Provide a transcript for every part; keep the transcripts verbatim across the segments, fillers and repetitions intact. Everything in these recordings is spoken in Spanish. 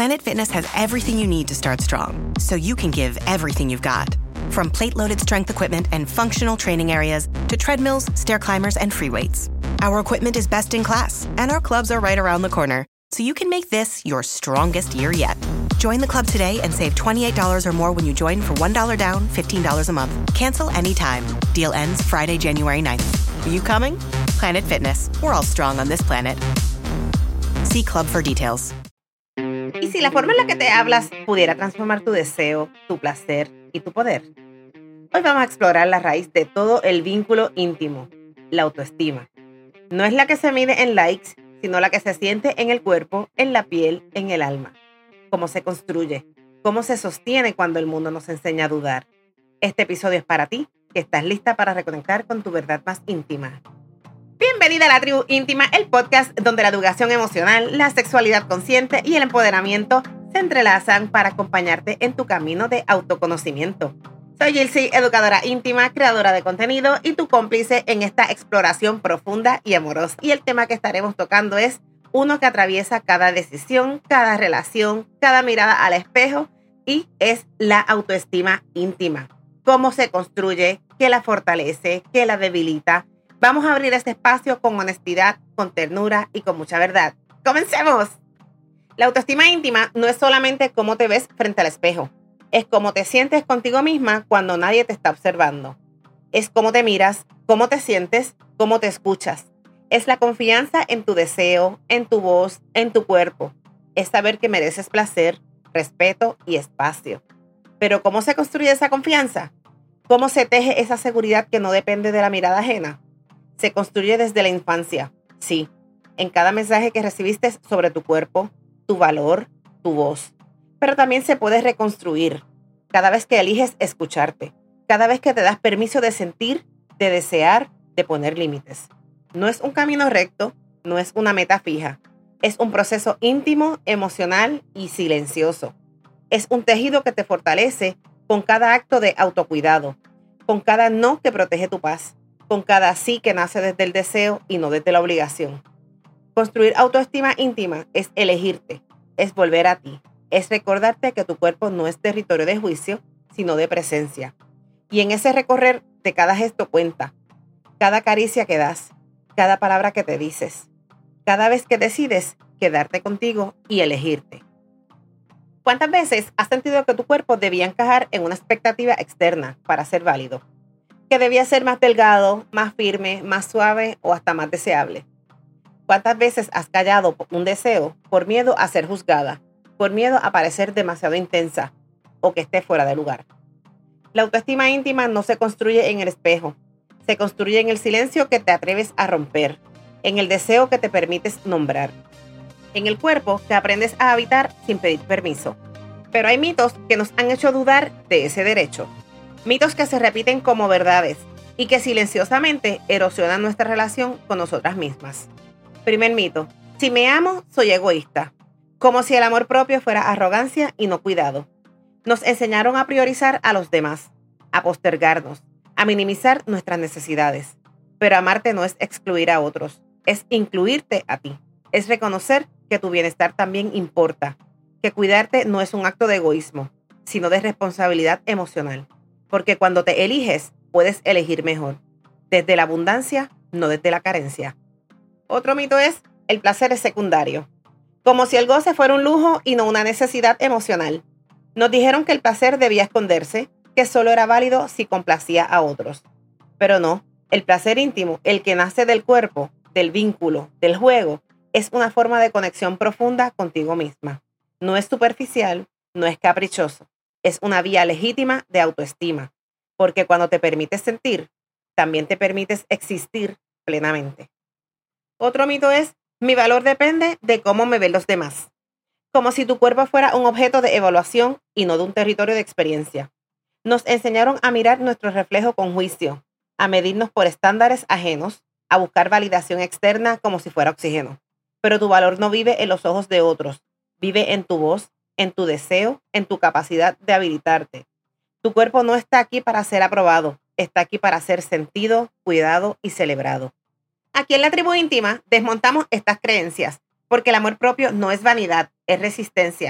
Planet Fitness has everything you need to start strong, so you can give everything you've got. From plate-loaded strength equipment and functional training areas to treadmills, stair climbers, and free weights. Our equipment is best in class, and our clubs are right around the corner, so you can make this your strongest year yet. Join the club today and save twenty-eight dollars or more when you join for one dollar down, fifteen dollars a month. Cancel anytime. Deal ends Friday, January ninth. Are you coming? Planet Fitness. We're all strong on this planet. See club for details. ¿Y si la forma en la que te hablas pudiera transformar tu deseo, tu placer y tu poder? Hoy vamos a explorar la raíz de todo el vínculo íntimo, la autoestima. No es la que se mide en likes, sino la que se siente en el cuerpo, en la piel, en el alma. Cómo se construye, cómo se sostiene cuando el mundo nos enseña a dudar. Este episodio es para ti, que estás lista para reconectar con tu verdad más íntima. Bienvenida a la Tribu Íntima, el podcast donde la educación emocional, la sexualidad consciente y el empoderamiento se entrelazan para acompañarte en tu camino de autoconocimiento. Soy Gilsey, educadora íntima, creadora de contenido y tu cómplice en esta exploración profunda y amorosa. Y el tema que estaremos tocando es uno que atraviesa cada decisión, cada relación, cada mirada al espejo y es la autoestima íntima. Cómo se construye, qué la fortalece, qué la debilita. Vamos a abrir este espacio con honestidad, con ternura y con mucha verdad. ¡Comencemos! La autoestima íntima no es solamente cómo te ves frente al espejo. Es cómo te sientes contigo misma cuando nadie te está observando. Es cómo te miras, cómo te sientes, cómo te escuchas. Es la confianza en tu deseo, en tu voz, en tu cuerpo. Es saber que mereces placer, respeto y espacio. Pero ¿cómo se construye esa confianza? ¿Cómo se teje esa seguridad que no depende de la mirada ajena? Se construye desde la infancia, sí, en cada mensaje que recibiste sobre tu cuerpo, tu valor, tu voz. Pero también se puede reconstruir cada vez que eliges escucharte, cada vez que te das permiso de sentir, de desear, de poner límites. No es un camino recto, no es una meta fija. Es un proceso íntimo, emocional y silencioso. Es un tejido que te fortalece con cada acto de autocuidado, con cada no que protege tu paz, con cada sí que nace desde el deseo y no desde la obligación. Construir autoestima íntima es elegirte, es volver a ti, es recordarte que tu cuerpo no es territorio de juicio, sino de presencia. Y en ese recorrer de cada gesto cuenta, cada caricia que das, cada palabra que te dices, cada vez que decides quedarte contigo y elegirte. ¿Cuántas veces has sentido que tu cuerpo debía encajar en una expectativa externa para ser válido? Que debía ser más delgado, más firme, más suave o hasta más deseable. ¿Cuántas veces has callado un deseo por miedo a ser juzgada, por miedo a parecer demasiado intensa o que esté fuera de lugar? La autoestima íntima no se construye en el espejo, se construye en el silencio que te atreves a romper, en el deseo que te permites nombrar, en el cuerpo que aprendes a habitar sin pedir permiso. Pero hay mitos que nos han hecho dudar de ese derecho. Mitos que se repiten como verdades y que silenciosamente erosionan nuestra relación con nosotras mismas. Primer mito: si me amo, soy egoísta. Como si el amor propio fuera arrogancia y no cuidado. Nos enseñaron a priorizar a los demás, a postergarnos, a minimizar nuestras necesidades. Pero amarte no es excluir a otros, es incluirte a ti. Es reconocer que tu bienestar también importa, que cuidarte no es un acto de egoísmo, sino de responsabilidad emocional. Porque cuando te eliges, puedes elegir mejor. Desde la abundancia, no desde la carencia. Otro mito es: el placer es secundario. Como si el goce fuera un lujo y no una necesidad emocional. Nos dijeron que el placer debía esconderse, que solo era válido si complacía a otros. Pero no, el placer íntimo, el que nace del cuerpo, del vínculo, del juego, es una forma de conexión profunda contigo misma. No es superficial, no es caprichoso. Es una vía legítima de autoestima, porque cuando te permites sentir, también te permites existir plenamente. Otro mito es: mi valor depende de cómo me ven los demás. Como si tu cuerpo fuera un objeto de evaluación y no de un territorio de experiencia. Nos enseñaron a mirar nuestro reflejo con juicio, a medirnos por estándares ajenos, a buscar validación externa como si fuera oxígeno. Pero tu valor no vive en los ojos de otros, vive en tu voz, en tu deseo, en tu capacidad de habilitarte. Tu cuerpo no está aquí para ser aprobado, está aquí para ser sentido, cuidado y celebrado. Aquí en la Tribu Íntima desmontamos estas creencias, porque el amor propio no es vanidad, es resistencia.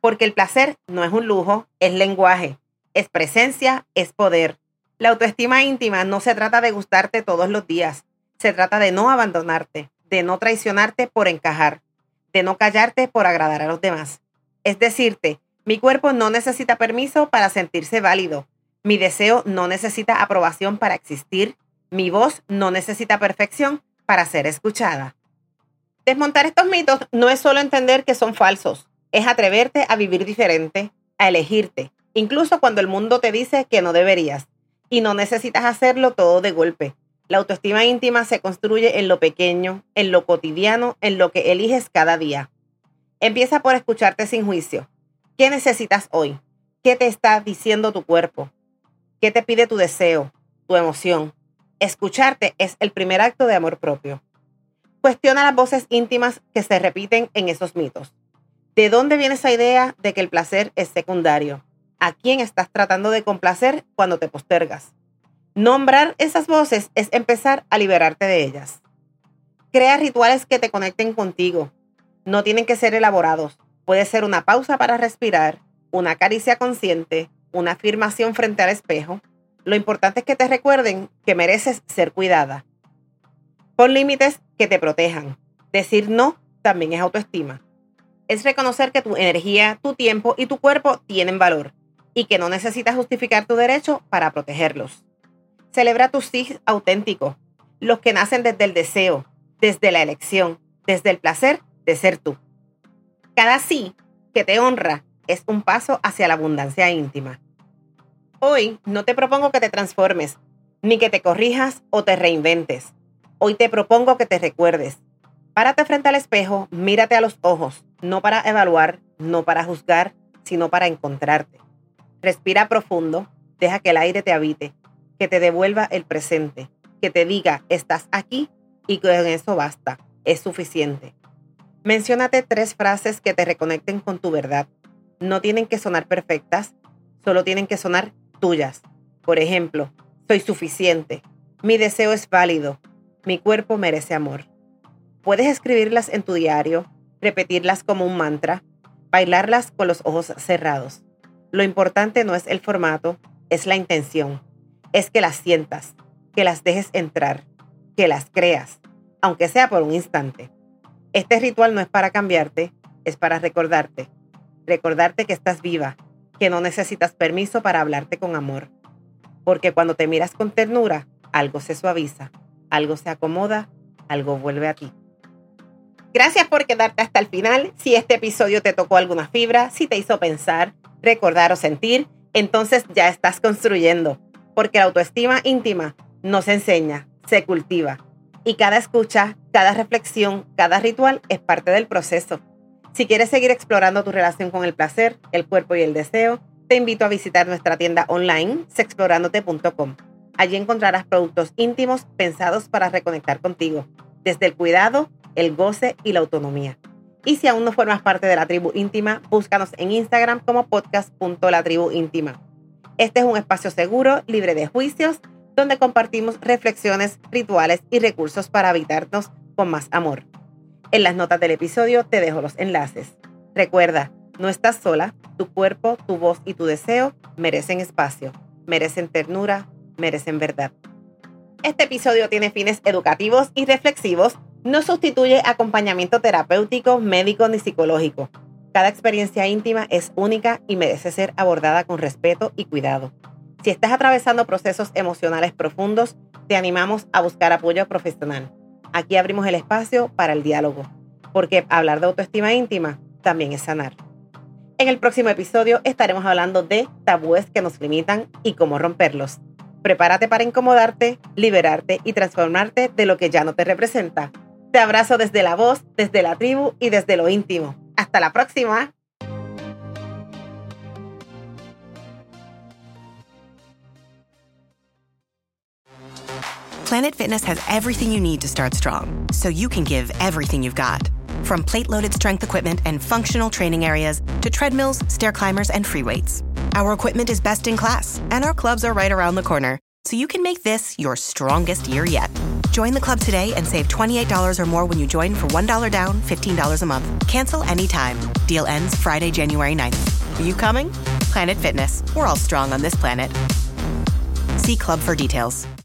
Porque el placer no es un lujo, es lenguaje, es presencia, es poder. La autoestima íntima no se trata de gustarte todos los días, se trata de no abandonarte, de no traicionarte por encajar, de no callarte por agradar a los demás. Es decirte, mi cuerpo no necesita permiso para sentirse válido, mi deseo no necesita aprobación para existir, mi voz no necesita perfección para ser escuchada. Desmontar estos mitos no es solo entender que son falsos, es atreverte a vivir diferente, a elegirte, incluso cuando el mundo te dice que no deberías. Y no necesitas hacerlo todo de golpe. La autoestima íntima se construye en lo pequeño, en lo cotidiano, en lo que eliges cada día. Empieza por escucharte sin juicio. ¿Qué necesitas hoy? ¿Qué te está diciendo tu cuerpo? ¿Qué te pide tu deseo, tu emoción? Escucharte es el primer acto de amor propio. Cuestiona las voces íntimas que se repiten en esos mitos. ¿De dónde viene esa idea de que el placer es secundario? ¿A quién estás tratando de complacer cuando te postergas? Nombrar esas voces es empezar a liberarte de ellas. Crea rituales que te conecten contigo. No tienen que ser elaborados. Puede ser una pausa para respirar, una caricia consciente, una afirmación frente al espejo. Lo importante es que te recuerden que mereces ser cuidada. Pon límites que te protejan. Decir no también es autoestima. Es reconocer que tu energía, tu tiempo y tu cuerpo tienen valor y que no necesitas justificar tu derecho para protegerlos. Celebra tus sí auténticos, los que nacen desde el deseo, desde la elección, desde el placer de ser tú. Cada sí que te honra es un paso hacia la abundancia íntima. Hoy no te propongo que te transformes, ni que te corrijas o te reinventes. Hoy te propongo que te recuerdes. Párate frente al espejo, mírate a los ojos, no para evaluar, no para juzgar, sino para encontrarte. Respira profundo, deja que el aire te habite, que te devuelva el presente, que te diga, estás aquí y con eso basta, es suficiente. Menciónate tres frases que te reconecten con tu verdad. No tienen que sonar perfectas, solo tienen que sonar tuyas. Por ejemplo, soy suficiente, mi deseo es válido, mi cuerpo merece amor. Puedes escribirlas en tu diario, repetirlas como un mantra, bailarlas con los ojos cerrados. Lo importante no es el formato, es la intención. Es que las sientas, que las dejes entrar, que las creas, aunque sea por un instante. Este ritual no es para cambiarte, es para recordarte. Recordarte que estás viva, que no necesitas permiso para hablarte con amor. Porque cuando te miras con ternura, algo se suaviza, algo se acomoda, algo vuelve a ti. Gracias por quedarte hasta el final. Si este episodio te tocó alguna fibra, si te hizo pensar, recordar o sentir, entonces ya estás construyendo. Porque la autoestima íntima no se enseña, se cultiva. Y cada escucha, cada reflexión, cada ritual es parte del proceso. Si quieres seguir explorando tu relación con el placer, el cuerpo y el deseo, te invito a visitar nuestra tienda online, sexplorándote punto com. Allí encontrarás productos íntimos pensados para reconectar contigo, desde el cuidado, el goce y la autonomía. Y si aún no formas parte de la tribu íntima, búscanos en Instagram como podcast punto la tribu íntima. Este es un espacio seguro, libre de juicios, donde compartimos reflexiones, rituales y recursos para habitarnos con más amor. En las notas del episodio te dejo los enlaces. Recuerda, no estás sola, tu cuerpo, tu voz y tu deseo merecen espacio, merecen ternura, merecen verdad. Este episodio tiene fines educativos y reflexivos, no sustituye acompañamiento terapéutico, médico ni psicológico. Cada experiencia íntima es única y merece ser abordada con respeto y cuidado. Si estás atravesando procesos emocionales profundos, te animamos a buscar apoyo profesional. Aquí abrimos el espacio para el diálogo, porque hablar de autoestima íntima también es sanar. En el próximo episodio estaremos hablando de tabúes que nos limitan y cómo romperlos. Prepárate para incomodarte, liberarte y transformarte de lo que ya no te representa. Te abrazo desde la voz, desde la tribu y desde lo íntimo. ¡Hasta la próxima! Planet Fitness has everything you need to start strong, so you can give everything you've got. From plate-loaded strength equipment and functional training areas to treadmills, stair climbers, and free weights. Our equipment is best in class, and our clubs are right around the corner, so you can make this your strongest year yet. Join the club today and save twenty-eight dollars or more when you join for one dollar down, fifteen dollars a month. Cancel anytime. Deal ends Friday, January ninth. Are you coming? Planet Fitness. We're all strong on this planet. See club for details.